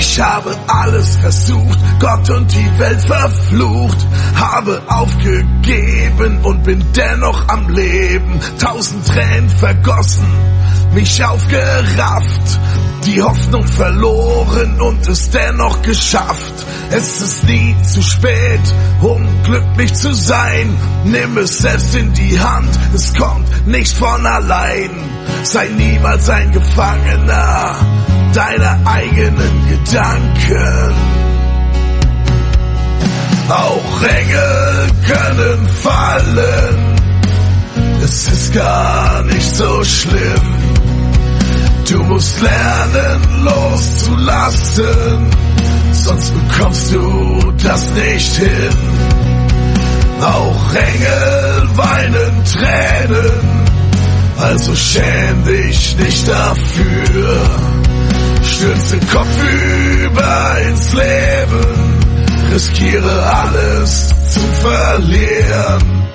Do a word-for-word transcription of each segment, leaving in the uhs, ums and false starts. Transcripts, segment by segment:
Ich habe alles versucht, Gott und die Welt verflucht, habe aufgegeben und bin dennoch am Leben. Tausend Tränen vergossen, mich aufgerafft, die Hoffnung verloren und es dennoch geschafft. Es ist nie zu spät, um glücklich zu sein. Nimm es selbst in die Hand, es kommt nicht von allein. Sei niemals ein Gefangener deiner eigenen Gedanken. Auch Engel können fallen, es ist gar nicht so schlimm. Du musst lernen loszulassen, sonst bekommst du das nicht hin. Auch Engel weinen Tränen, also schäm dich nicht dafür. Stürze kopfüber ins Leben, riskiere alles zu verlieren.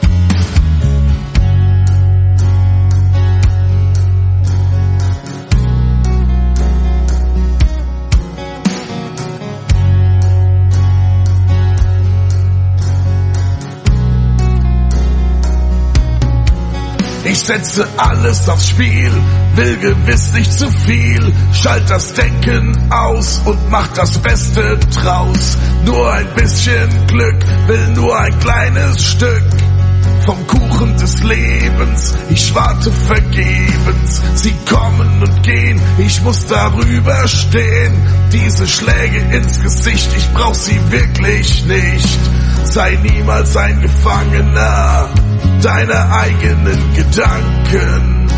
Ich setze alles aufs Spiel, will gewiss nicht zu viel. Schalt das Denken aus und mach das Beste draus. Nur ein bisschen Glück, will nur ein kleines Stück vom Kuchen des Lebens. Ich warte vergebens, sie kommen und gehen, ich muss darüber stehen. Diese Schläge ins Gesicht, ich brauch sie wirklich nicht. Sei niemals ein Gefangener deiner eigenen Gedanken.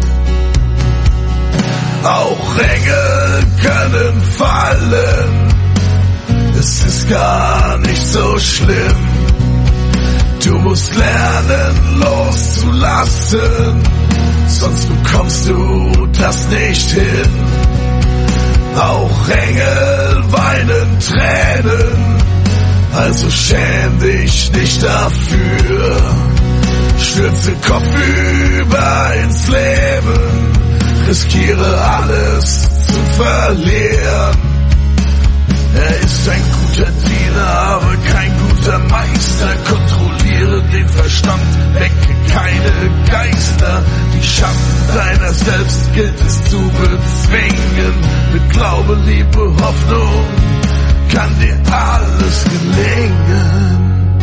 Auch Engel können fallen, es ist gar nicht so schlimm. Du musst lernen loszulassen, sonst bekommst du das nicht hin. Auch Engel weinen Tränen, also schäm dich nicht dafür. Stürze kopfüber ins Leben, riskiere alles zu verlieren. Er ist ein guter Diener, aber kein guter Meister. Kontrolliere den Verstand, wecke keine Geister. Die Schatten deiner selbst gilt es zu bezwingen. Mit Glaube, Liebe, Hoffnung kann dir alles gelingen.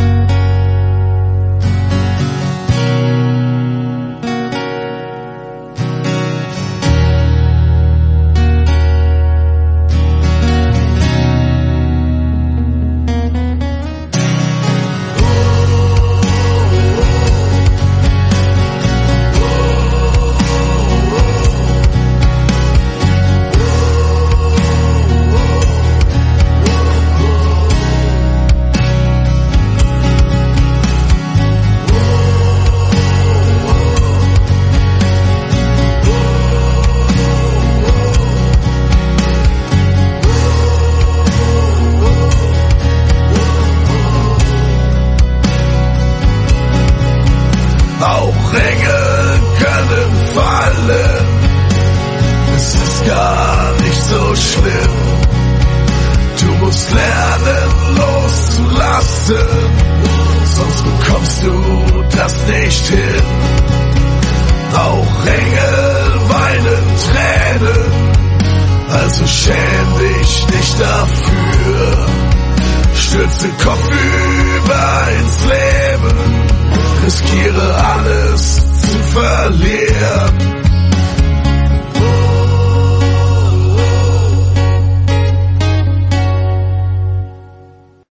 Auch Engel können fallen, es ist gar nicht so schlimm. Du musst lernen loszulassen, sonst bekommst du das nicht hin. Auch Engel weinen Tränen, also schäm dich nicht dafür. Stürze kopfüber ins Leben, riskiere alles zu verlieren.